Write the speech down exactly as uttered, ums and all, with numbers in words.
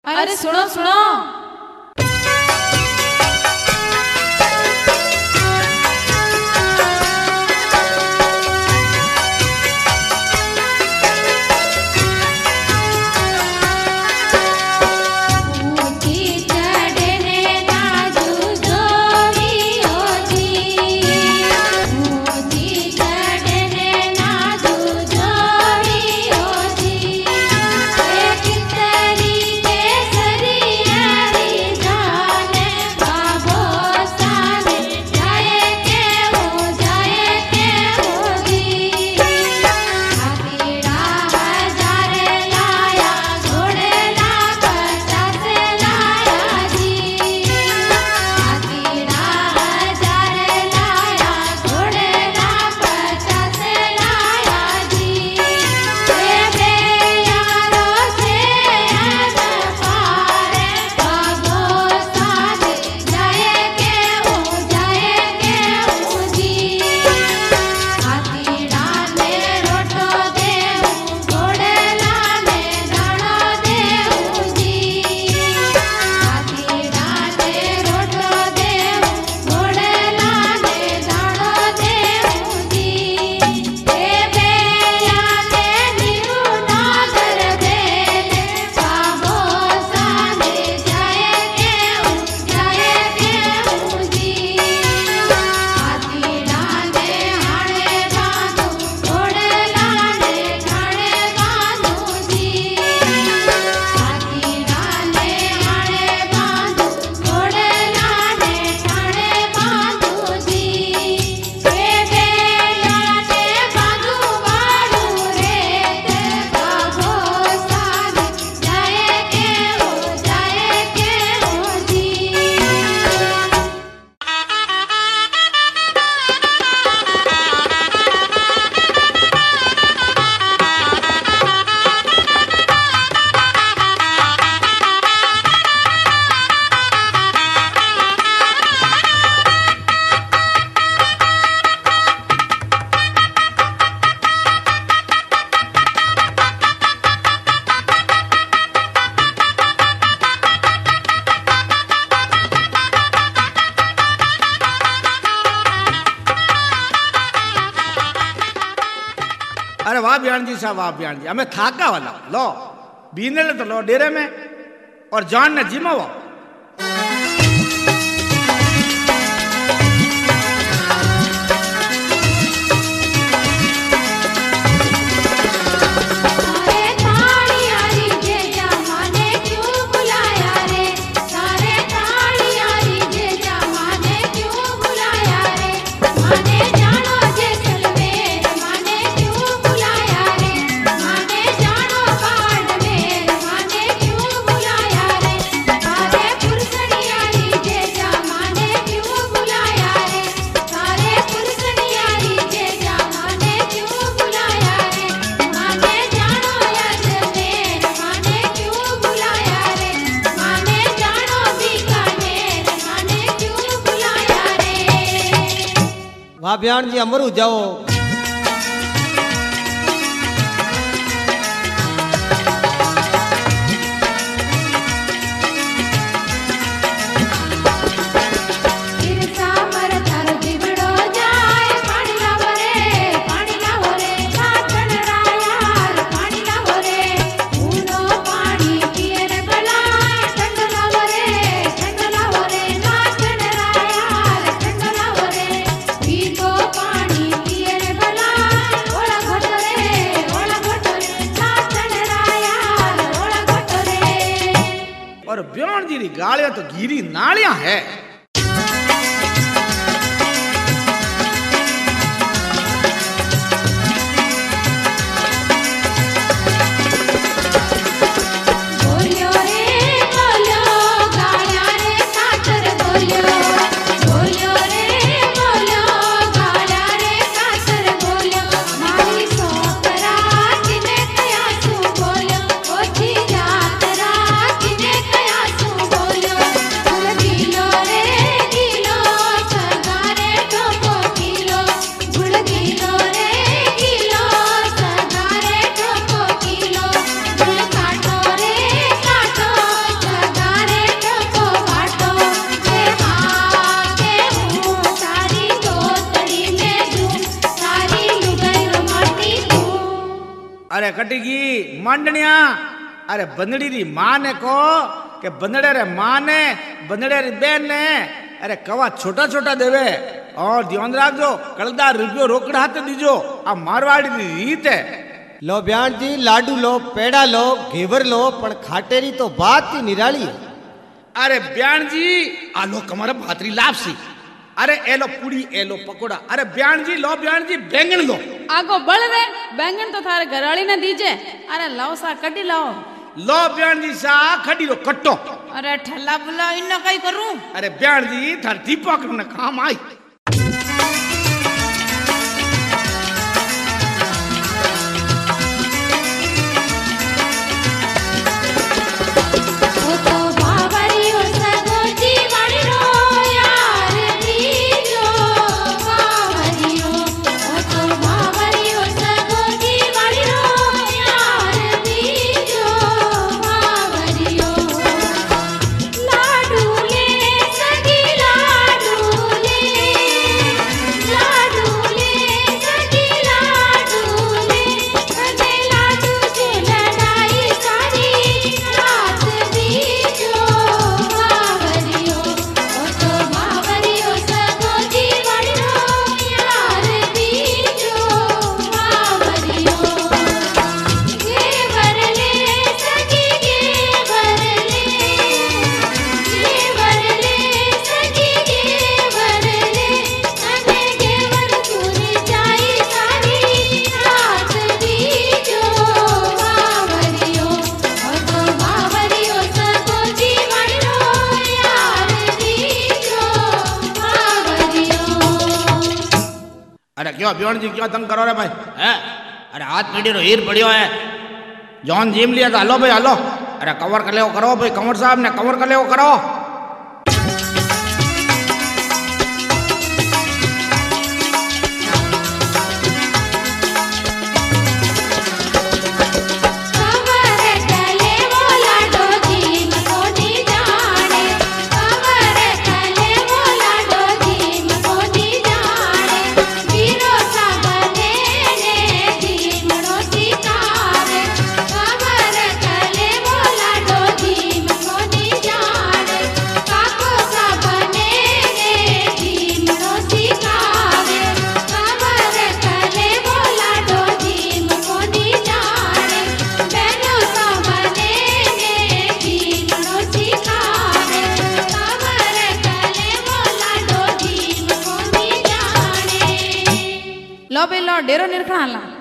अरे सुनो सुनो अरे वाह बयान जी साहब, वाह बयान जी, हमें थाका वाला लो बीने ले तो लो डेरे में और जान ने जिमा वो वाह बयान जी अमरू जाओ। और ब्यान जी री गालियां तो गिरी नालियां है। बोलो रे अरे कटिगी मांडनिया अरे बंदड़ी री मां ने को के बंदड़े रे मां ने बंदड़े री बहन ने अरे कवा छोटा छोटा देवे और ध्यान रखजो कलदार रुपयो रोकड़ा हाथ दीजो आ मारवाड़ी री रीत है। लो ब्याण जी लाडू लो पेड़ा लो घेवर लो पण खाटेरी तो बात ही निराली है। अरे ब्याण जी आलो कमर भातरी लापसी अरे एलो पूड़ी एलो पकोड़ा अरे ब्याण जी लो ब्याण जी बैंगन लो आगो बड़ रे बैंगन तो थारे घरवाली ने दीजे अरे लाओ सा कटी लाओ लो ब्याण जी सा खड़ी रो कट्टो अरे ठल्ला बुला इन्नो कई करूं अरे ब्याण जी थार दीपक ने काम आई क्यों ब्योन जी क्यों तंग करो रे भाई है अरे हाथ पीढ़ी रो हीर पड़ियो है जॉन जिम लिया तो हलो भाई हलो अरे कवर कर ले करो भाई कंवर साहब ने कवर कर ले करो लो भाई लो डेरो निरखा ला